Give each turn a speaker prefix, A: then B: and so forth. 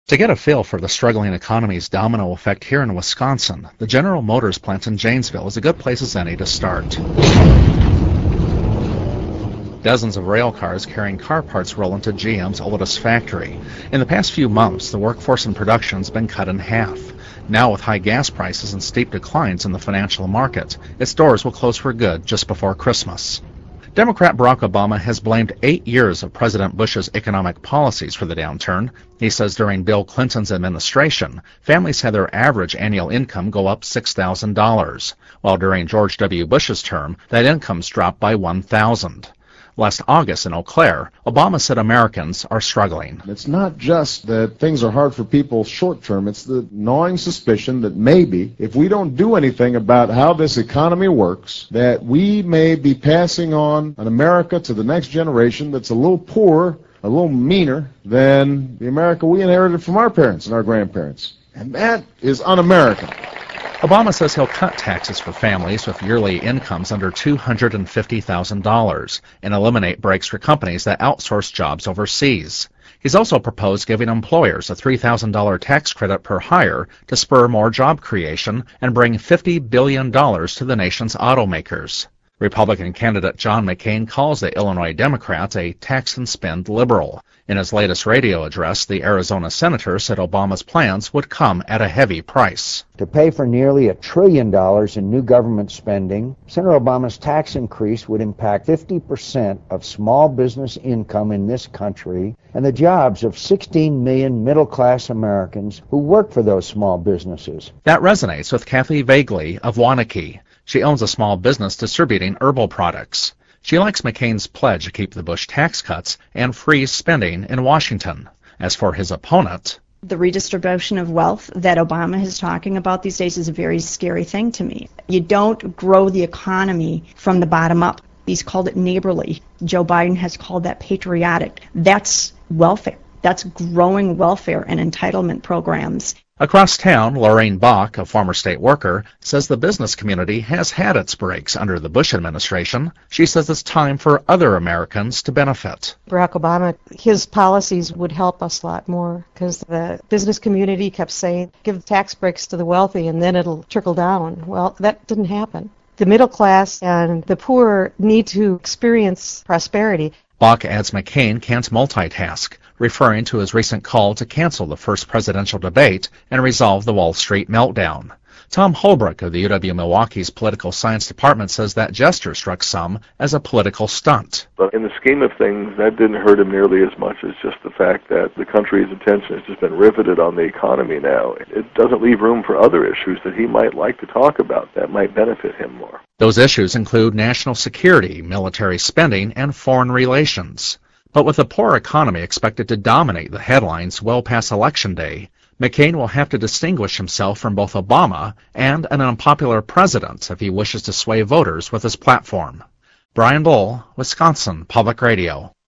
A: To get a feel for the struggling economy's domino effect here in Wisconsin, the General Motors plant in Janesville is a good place as any to start. Dozens of rail cars carrying car parts roll into GM's oldest factory. In the past few months, the workforce in production has been cut in half. Now, with high gas prices and steep declines in the financial market, its doors will close for good just before Christmas. Democrat Barack Obama has blamed 8 years of President Bush's economic policies for the downturn. He says during Bill Clinton's administration, families had their average annual income go up $6,000, while during George W. Bush's term, that income's dropped by $1,000. Last August in Eau Claire, Obama said Americans are struggling.
B: It's not just that things are hard for people short term, it's the gnawing suspicion that maybe if we don't do anything about how this economy works, that we may be passing on an America to the next generation that's a little poorer, a little meaner than the America we inherited from our parents and our grandparents. And that is un-American.
A: Obama says he'll cut taxes for families with yearly incomes under $250,000 and eliminate breaks for companies that outsource jobs overseas. He's also proposed giving employers a $3,000 tax credit per hire to spur more job creation and bring $50 billion to the nation's automakers. Republican candidate John McCain calls the Illinois Democrats a tax and spend liberal. In his latest radio address, the Arizona senator said Obama's plans would come at a heavy price.
C: To pay for nearly $1 trillion in new government spending, Senator Obama's tax increase would impact 50% of small business income in this country and the jobs of 16 million middle-class Americans who work for those small businesses.
A: That resonates with Kathy Vagley of Waunakee. She owns a small business distributing herbal products. She likes McCain's pledge to keep the Bush tax cuts and freeze spending in Washington. As for his opponent,
D: the redistribution of wealth that Obama is talking about these days is a very scary thing to me. You don't grow the economy from the bottom up. He's called it neighborly. Joe Biden has called that patriotic. That's welfare. That's growing welfare and entitlement programs.
A: Across town, Lorraine Bach, a former state worker, says the business community has had its breaks under the Bush administration. She says it's time for other Americans to benefit.
E: Barack Obama, his policies would help us a lot more because the business community kept saying, give tax breaks to the wealthy and then it'll trickle down. Well, that didn't happen. The middle class and the poor need to experience prosperity.
A: Bach adds McCain can't multitask, referring to his recent call to cancel the first presidential debate and resolve the Wall Street meltdown. Tom Holbrook of the UW-Milwaukee's Political Science Department says that gesture struck some as a political stunt.
F: But in the scheme of things, that didn't hurt him nearly as much as just the fact that the country's attention has just been riveted on the economy now. It doesn't leave room for other issues that he might like to talk about that might benefit him more.
A: Those issues include national security, military spending, and foreign relations. But with a poor economy expected to dominate the headlines well past Election Day, McCain will have to distinguish himself from both Obama and an unpopular president if he wishes to sway voters with his platform. Brian Bull, Wisconsin Public Radio.